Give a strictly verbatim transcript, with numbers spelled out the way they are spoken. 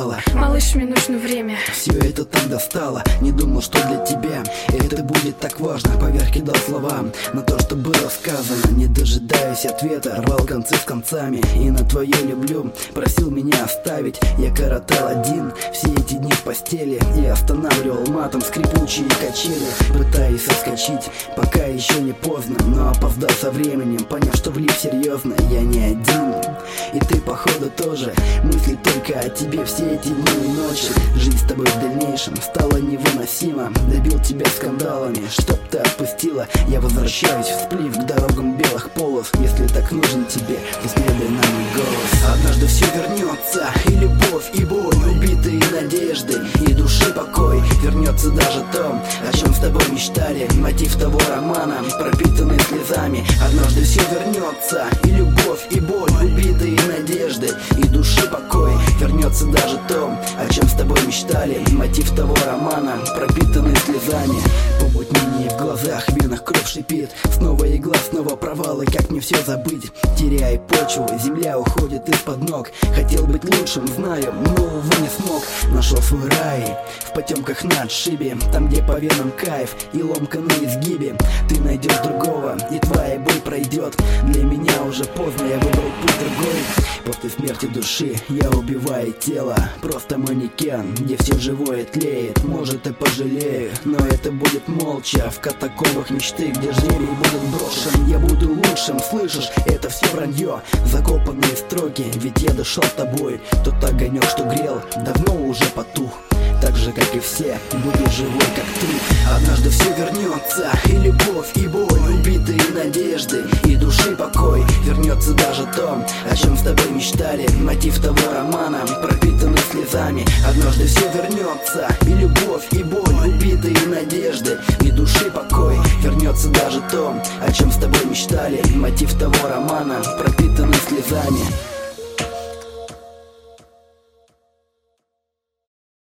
знала. Малыш, мне нужно время. Все это так достало. Не думал, что для тебя это будет так важно. Поверх кидал слова на то, что было сказано. Не дожидаясь ответа, рвал концы с концами. И на твое люблю просил меня оставить. Я коротал один все эти дни в постели и останавливал матом скрипучие качели, пытаясь соскочить, пока еще не поздно. Но опоздал со временем, поняв, что влип серьезно. Я не один, и ты походу тоже. Мысли только о тебе все эти дни и ночи. Жизнь с тобой в дальнейшем стала невыносима. Добил тебя скандалами, чтоб ты отпустила. Я возвращаюсь в сплив к дорогам белых полос. Если так нужен тебе, то следуй на мой голос. Однажды все вернется, и любовь, и боль, убитые надежды, и души покой. Вернется даже то, о чем с тобой мечтали. Мотив того романа, пропитанный слезами. Однажды все вернется, и любовь, и боль, убитые надежды, и души покой. Вернется даже то, о чем с тобой мечтали. Мотив того романа, пропитанный слезами. Помутнение в глазах, в венах кровь шипит. Снова игла, снова провалы, как мне все забыть? Теряя почву, земля уходит из-под ног. Хотел быть лучшим, знаю, но, увы, не смог. Нашел свой рай в потемках на отшибе, там, где по венам кайф и ломка на изгибе. Ты найдешь другого, и твоя боль пройдет. Для меня уже поздно, я выбрал путь другой. После смерти души я убиваю тело. Просто манекен, где все живое тлеет. Может, и пожалею, но это будет молча. В катакомбах мечты, где жребий будет брошен. Я буду лучшим, слышишь, это все вранье. Закопанные строки, ведь я дышал тобой. Тот огонек, что грел, давно уже потух. Так же, как и все, буду живой, как ты. Однажды все вернется, и любовь, и боль, убитые надежды, и души покой. Вернется даже то, о чем с тобой мечтали. Мотив того романа, пропитанный слезами. Однажды все вернется, и любовь, и боль, убитые надежды, и души покой. Вернется даже то, о чем с тобой мечтали. Мотив того романа, пропитанный слезами.